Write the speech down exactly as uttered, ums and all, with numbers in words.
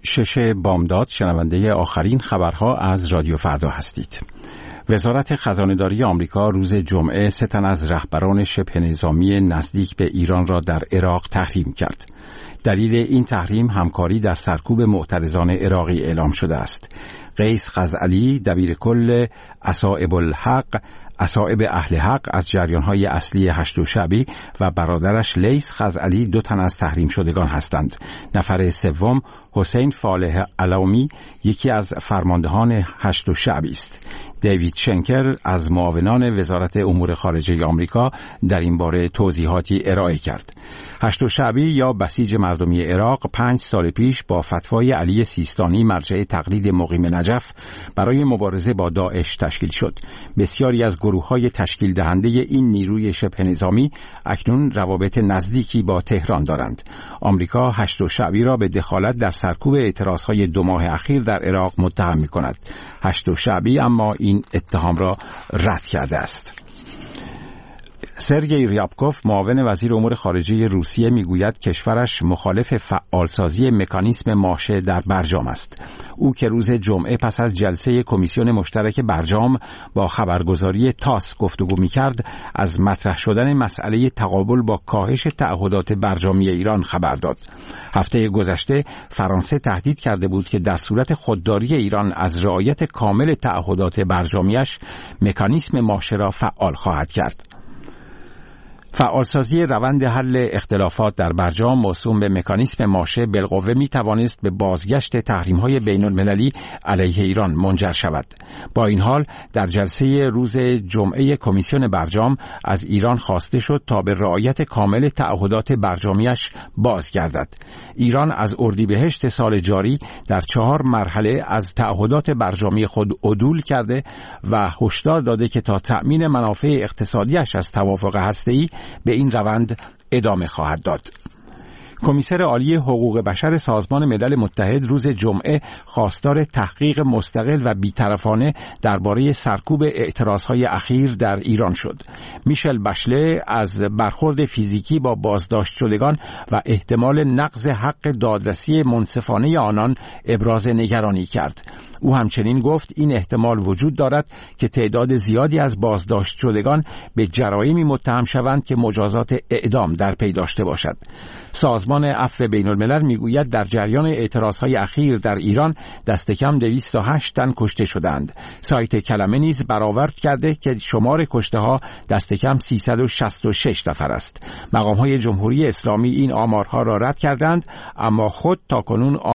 شش بامداد شنونده آخرین خبرها از رادیو فردا هستید. وزارت خزانه‌داری آمریکا روز جمعه سه تن از رهبران شبه نظامی نزدیک به ایران را در عراق تحریم کرد. دلیل این تحریم همکاری در سرکوب معترضان عراقی اعلام شده است. قیس خزعلی دبیر کل اصائب الحق اصائب اهل حق از جریان‌های اصلی هشت شعبی و برادرش لیث خزعلی دو تن از تحریم شدگان هستند. نفر سوم حسین فالح علامی یکی از فرماندهان هشت شعبی است. دیوید شنکر از معاونان وزارت امور خارجه آمریکا در این باره توضیحاتی ارائه کرد. هشت شعبی یا بسیج مردمی عراق پنج سال پیش با فتوای علی سیستانی مرجع تقلید مقیم نجف برای مبارزه با داعش تشکیل شد. بسیاری از گروه‌های تشکیل دهنده این نیروی شبه نظامی اکنون روابط نزدیکی با تهران دارند. آمریکا هشت شعبی را به دخالت در سرکوب اعتراضهای دو ماه اخیر در عراق متهم می‌کند. هشت شعبی اما این اتهام را رد کرده است. سرگئی ریابکوف معاون وزیر امور خارجه روسیه میگوید کشورش مخالف فعالسازی مکانیسم ماشه در برجام است. او که روز جمعه پس از جلسه کمیسیون مشترک برجام با خبرگزاری تاس گفتگو میکرد از مطرح شدن مسئله تقابل با کاهش تعهدات برجامی ایران خبر داد. هفته گذشته فرانسه تهدید کرده بود که در صورت خودداری ایران از رعایت کامل تعهدات برجامیش مکانیسم ماشه را فعال خواهد کرد. فعالسازی روند حل اختلافات در برجام موسوم به مکانیسم ماشه بالقوه می توانست به بازگشت تحریم‌های بین‌المللی علیه ایران منجر شود. با این حال در جلسه روز جمعه کمیسیون برجام از ایران خواسته شد تا به رعایت کامل تعهدات برجامیش بازگردد. ایران از اردیبهشت سال جاری در چهار مرحله از تعهدات برجامی خود عدول کرده و هشدار داده که تا تأمین منافع اقتصادیش از توافق هسته‌ای به این روند ادامه خواهد داد. کمیسر عالی حقوق بشر سازمان ملل متحد روز جمعه خواستار تحقیق مستقل و بی‌طرفانه درباره سرکوب اعتراضهای اخیر در ایران شد. میشل بشله از برخورد فیزیکی با بازداشت شدگان و احتمال نقض حق دادرسی منصفانه آنان ابراز نگرانی کرد. او همچنین گفت این احتمال وجود دارد که تعداد زیادی از بازداشت شدگان به جرایمی متهم شوند که مجازات اعدام در پی داشته باشد. سازمان عفو بین الملل میگوید در جریان اعتراضهای اخیر در ایران دست کم دویست و هشت تن کشته شدند. سایت کلمه نیز برآورد کرده که شمار کشته ها دست کم سیصد و شصت و شش نفر است. مقام‌های جمهوری اسلامی این آمارها را رد کردند، اما خود تاکنون